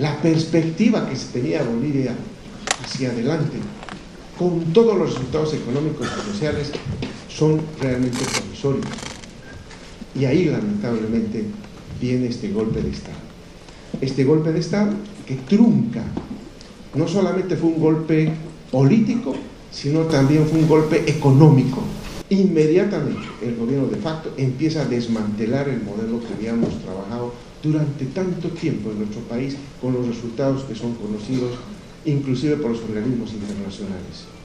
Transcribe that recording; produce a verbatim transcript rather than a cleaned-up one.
la perspectiva que se tenía Bolivia hacia adelante, con todos los resultados económicos y sociales, son realmente provisorios. Y ahí, lamentablemente, viene este golpe de Estado. Este golpe de Estado que trunca, no solamente fue un golpe político, sino también fue un golpe económico. Inmediatamente el gobierno de facto empieza a desmantelar el modelo que habíamos trabajado durante tanto tiempo en nuestro país, con los resultados que son conocidos inclusive por los organismos internacionales.